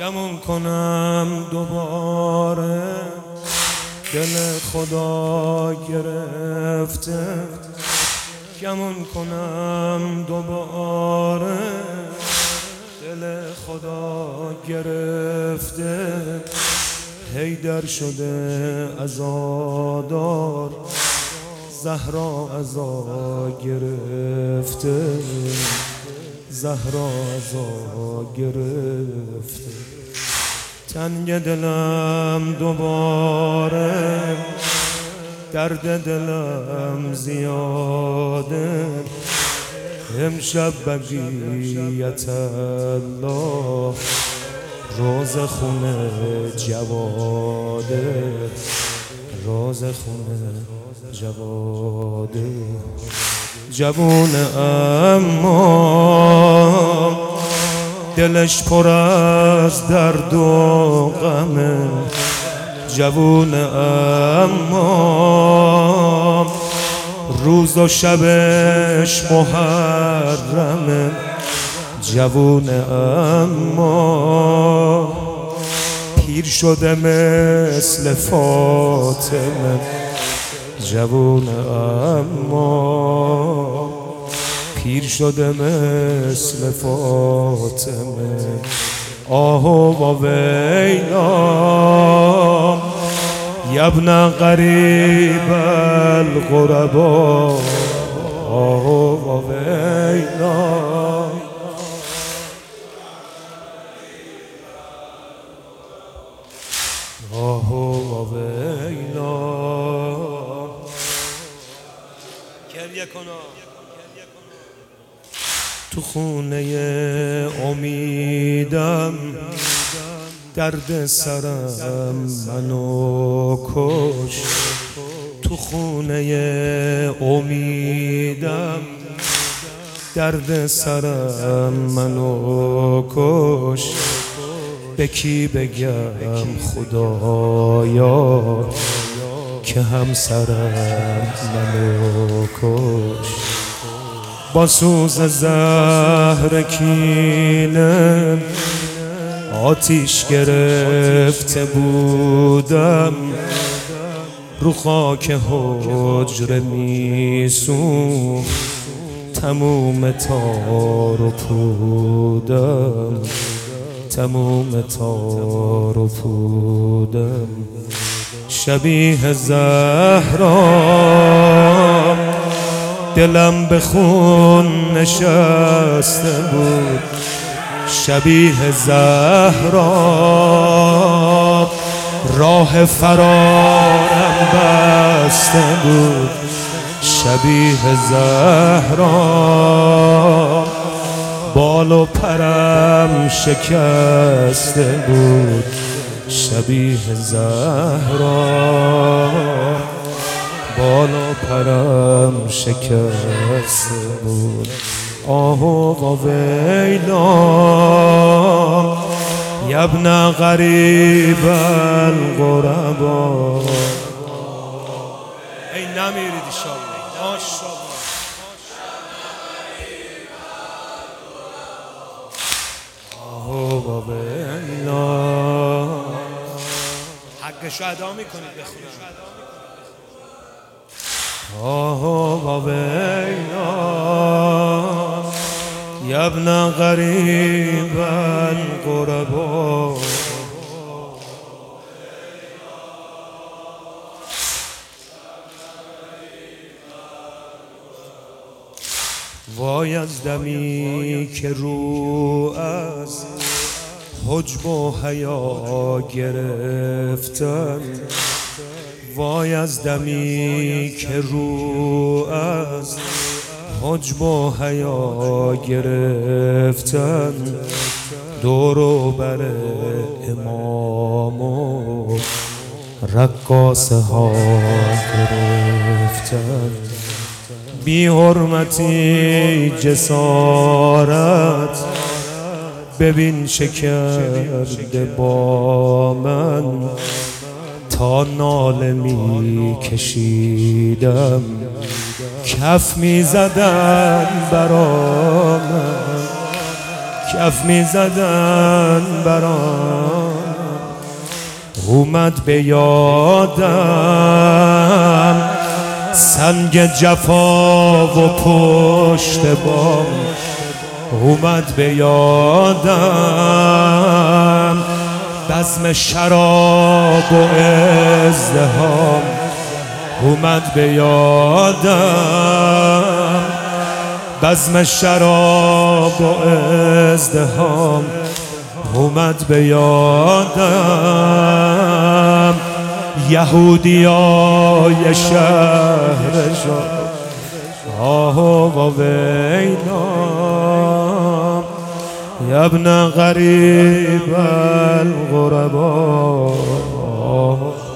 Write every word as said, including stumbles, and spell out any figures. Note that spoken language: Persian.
گمون کنم دوباره دل خدا گرفته، گمون کنم دوباره دل خدا گرفته، حیدر شده عزادار، زهرا عزا گرفته، زهرا عزا گرفته. تنگ دلم دوباره، درد دلم زیاده، امشب بقیت الله روز خونه جواده، روز خونه جواده. جوون اما دلش پر از درد و غمه، جوون اما روز و شبش محرمه، جوون اما پیر شده مثل فاطمه، جوون اما پیر شده مثل فاطمه. آه و ویلا یبن غریب الغربا، آه و ویلا آه و ویلا. گریه کنا تو خونه امیدم، درد سرم منو کش، تو خونه امیدم، درد سرم منو کش. به کی بگم خدایا که همسرم منو کش؟ با سوز زهر کینه آتیش گرفته بودم، رو خاک حجره میسوخت تموم تار و پودم، تموم تار و پودم. شبیه زهرا دلم به خون نشسته بود، شبیه زهرا راه فرارم بسته بود، شبیه زهرا بال و پرم شکسته بود، شبیه زهرا بال و پرم شکسته بود. آه و ویلا یبن غریب الغربا. ای نمیرید انشالله، ماشاءالله. آه و ویلا حقشو ادا میکنید بخونم. آه و ویلا یبن غریب الغربا. وای از دمی که رو از حجب و حیا گرفتن، وای از دمی که رو از حجب و حیا گرفتن، دور و بر امام و رقاصه ها گرفتن. بی حرمتی جسارت ببین چه کرده با من، تا ناله می کشیدم کف می زدن برا من، کف می زدن برام، اومد به یادم سنگ جفا و پشت بام، اومد به یادم بزم شراب و ازدحام، اومد به یادم بزم شراب و ازدحام، اومد به یادم یهودیای شهر شام، آه و ویلا یا ابن غریب الغربا.